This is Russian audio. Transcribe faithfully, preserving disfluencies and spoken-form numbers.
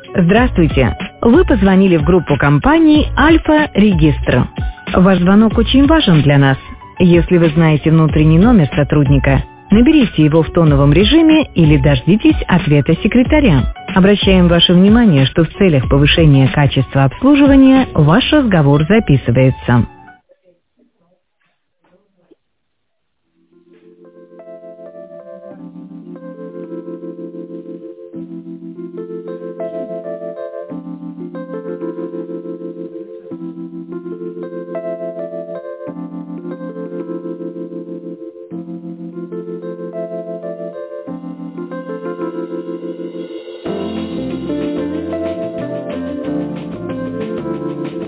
Здравствуйте! Вы позвонили в группу компании «Альфа Регистр». Ваш звонок очень важен для нас. Если вы знаете внутренний номер сотрудника, наберите его в тоновом режиме или дождитесь ответа секретаря. Обращаем ваше внимание, что в целях повышения качества обслуживания ваш разговор записывается.